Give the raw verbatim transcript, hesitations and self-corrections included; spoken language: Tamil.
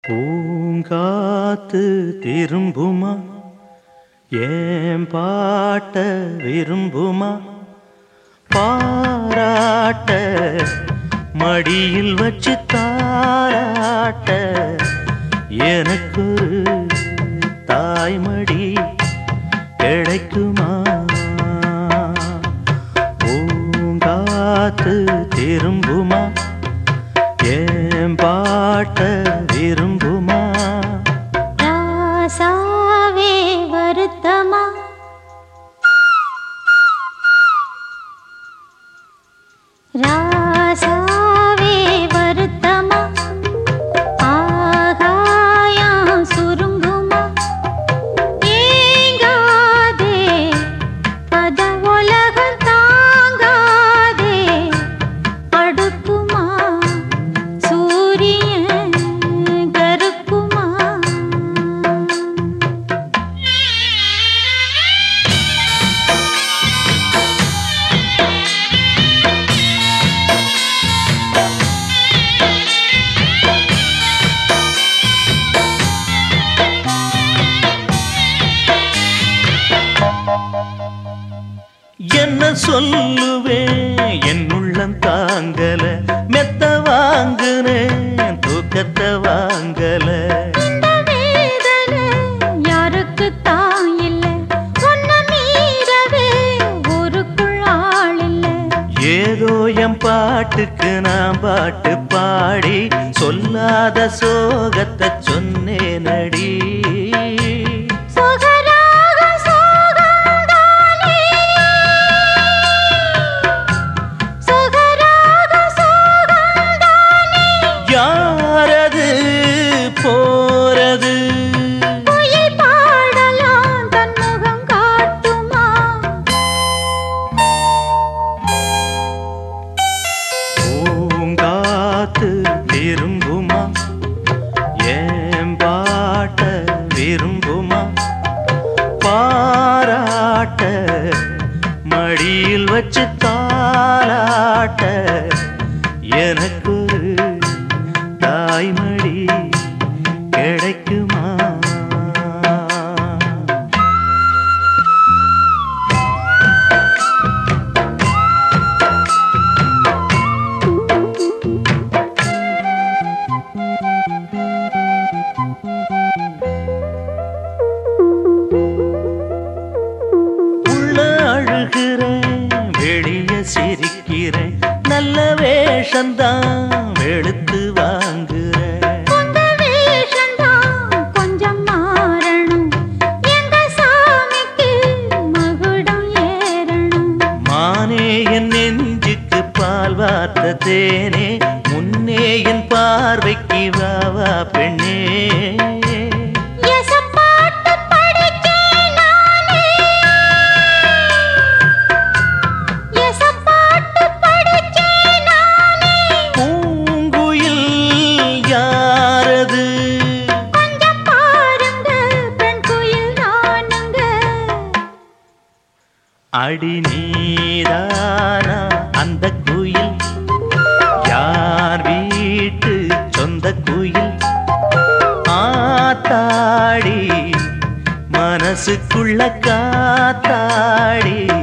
பூங்காத்து திரும்புமா ஏன் பாட்ட விரும்புமா பாராட்ட மடியில் வச்சு தாராட்ட எனக்கு தாய்மடி கிடைக்குமா பூங்காத்து திரும்புமா ஏன் பாட்ட விரும்புமா ராசாவே வருத்தமா ராசாவே வருத்தமா ஆகாயம் சுருங்குமா ஏங்காதே பத உலகம் தாங்காதே அடுக்குமா சூரியன் கருக்குமா என்ன சொல்லுவேன் என் உள்ளம் தாங்கல மெத்த வாங்குனேன் தூக்கத்தை வாங்கல இந்த வேதனை யாருக்கு தான் இல்லை ஒன்ன மீறவே ஊருக்குள் ஆள் இல்லை ஏதோ என் பாட்டுக்கு நான் பாட்டு பாடி சொல்லாத சோகத்தை சொன்னேனடி சொகராக சோகந்தானே சொகராக சோகந்தானே யாரது போறது குயில் பாடலாம் தன் முகம் காட்டுமா பூங்காத்து திரும்புமா ஏன் பாட்ட விரும்புமா பாராட்ட மடியில் வச்சு தாலாட்ட எனக்கு தாய்மடி கிடைக்குமா உள்ள அழுகிறேன் வெளிய சிரிக்கிறேன் நல்ல வேஷந்தான் வெளுத்து வாங்குறேன் உங்க வேஷந்தான் கொஞ்சம் மாறணும் எங்க சாமிக்கு மகுடம் ஏறணும் மானே என் நெஞ்சுக்கு பால் வார்த்த தேனே முன்னே என் பார்வைக்கு வாவா பெண்ணே எசப்பாட்டு படிச்சேன் நானே எசப்பாட்டு படிச்சேன் நானே பூங்குயில் யாரது கொஞ்சம் பாருங்க பெண் குயில் நானுங்க அடி நீதானா அந்த குயில் யார் வீட்டு சொந்த குயில் ஆத்தாடி மனசுக்குள்ள காத்தாடி